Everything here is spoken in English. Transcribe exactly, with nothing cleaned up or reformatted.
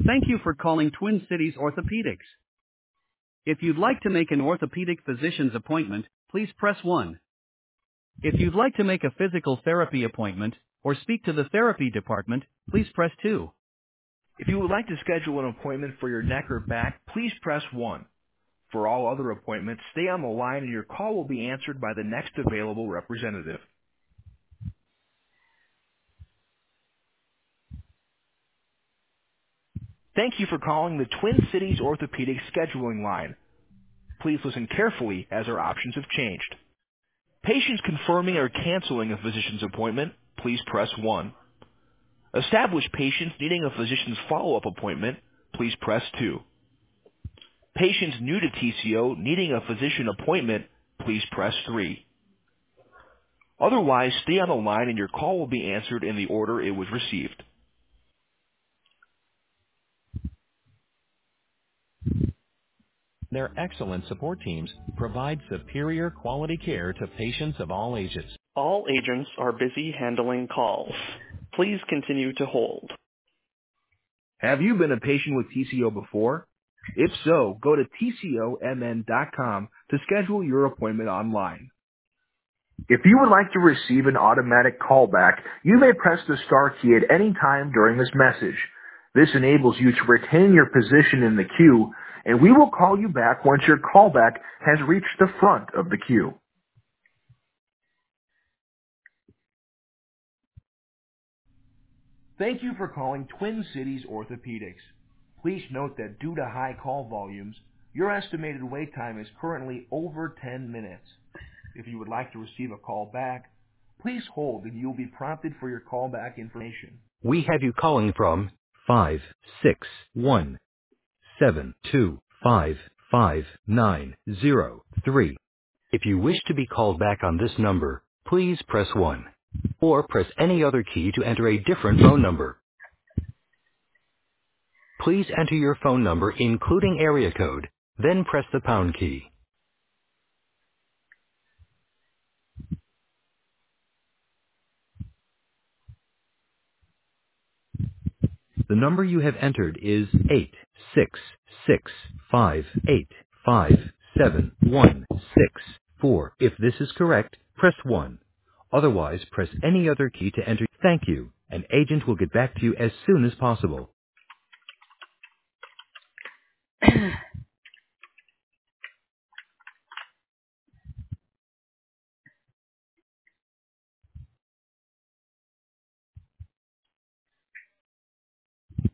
Thank you for calling Twin Cities Orthopedics. If you'd like to make an orthopedic physician's appointment, please press one. If you'd like to make a physical therapy appointment or speak to the therapy department, please press two. If you would like to schedule an appointment for your neck or back, please press one. For all other appointments, stay on the line and your call will be answered by the next available representative. Thank you for calling the Twin Cities Orthopedic scheduling line. Please listen carefully as our options have changed. Patients confirming or canceling a physician's appointment, please press one. Established patients needing a physician's follow-up appointment, please press two. Patients new to T C O needing a physician appointment, please press three. Otherwise, stay on the line and your call will be answered in the order it was received. Their excellent support teams provide superior quality care to patients of all ages. All agents are busy handling calls. Please continue to hold. Have you been a patient with T C O before? If so, go to T C O M N dot com to schedule your appointment online. If you would like to receive an automatic callback, you may press the star key at any time during this message. This enables you to retain your position in the queue, and we will call you back once your callback has reached the front of the queue. Thank you for calling Twin Cities Orthopedics. Please note that due to high call volumes, your estimated wait time is currently over ten minutes. If you would like to receive a call back, please hold and you will be prompted for your callback information. We have you calling from five six one seven two five five nine zero three. If you wish to be called back on this number, please press one. Or press any other key to enter a different phone number. Please enter your phone number including area code, then press the pound key. The number you have entered is eight six six five eight five seven one six four. If this is correct, press one. Otherwise, press any other key to enter. Thank you. An agent will get back to you as soon as possible.